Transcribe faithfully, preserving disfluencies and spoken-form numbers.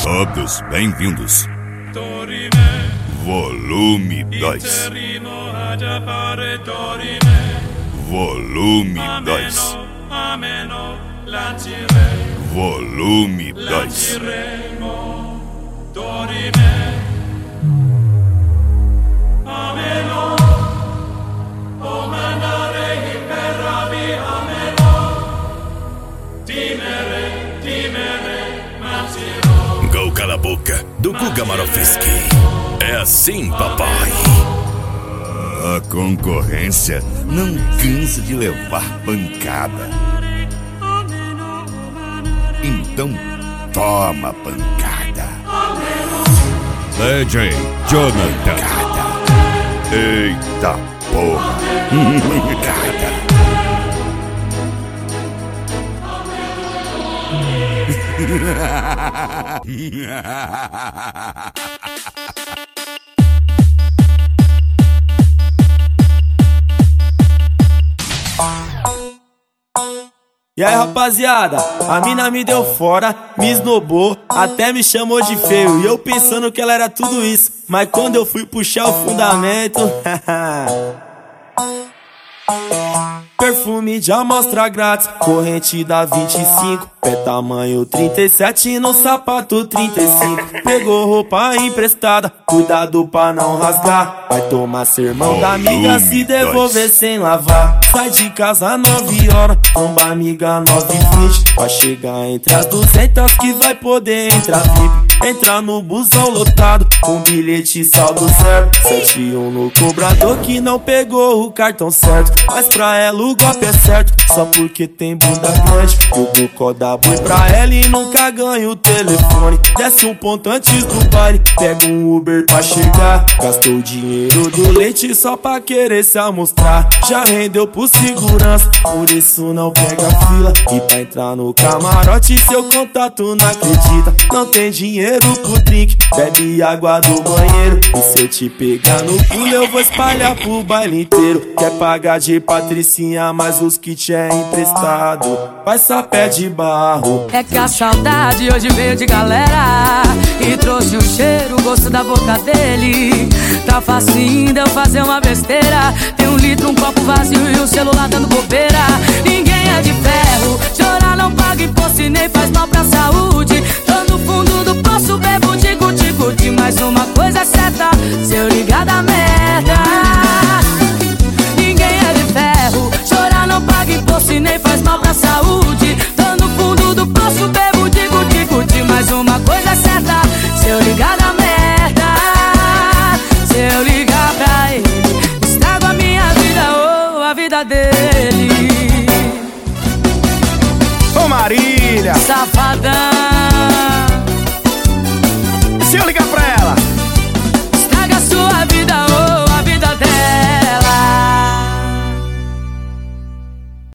Todos bem-vindos. Volume dois. Volume dois. Volume dois. Gol Cala a Boca, do Guga Marofsky. É assim, papai. A concorrência não cansa de levar pancada. Então toma pancada. D J Jonathan. Pancada. Eita porra. Pancada. E aí, rapaziada, a mina me deu fora, me esnobou, até me chamou de feio. E eu pensando que ela era tudo isso, mas quando eu fui puxar o fundamento perfume de amostra grátis, corrente da vinte e cinco, pé tamanho trinta e sete no sapato trinta e cinco. Pegou roupa emprestada, cuidado pra não rasgar. Vai tomar sermão da amiga se devolver sem lavar. Sai de casa nove horas, tromba amiga nove e vinte. Vai chegar entre as duzentas que vai poder entrar V I P. Entrar no busão lotado, com bilhete saldo certo. sete um no cobrador que não pegou o cartão certo. Mas pra ela o golpe é certo, só porque tem bunda grande. O bucó dá boi pra ela e nunca ganha o telefone. Desce um ponto antes do baile, pega um Uber pra chegar. Gastou o dinheiro do leite só pra querer se amostrar. Já rendeu pro segurança, por isso não pega fila. E pra entrar no camarote seu contato não acredita. Não tem dinheiro pro drink, bebe água do banheiro. E se eu te pegar no pulo eu vou espalhar pro baile inteiro. Quer pagar de patricinha, mas os kits é emprestado. Vai sapé de barro. É que a saudade hoje veio de galera e trouxe o cheiro, o gosto da boca dele. Tá fácil ainda eu fazer uma besteira. Tem um litro, um copo vazio e o celular dando bobeira. Ninguém é de ferro, chorar não paga imposto e nem faz mal pra saúde. Tô no fundo do poço, bebo de guti-guti. Mas uma coisa é certa, se eu ligar da merda. Ninguém é de ferro, chorar não paga imposto e nem faz mal pra saúde. Tô no fundo do poço, bebo de guti-guti. Mas uma coisa é certa, se eu ligar da merda.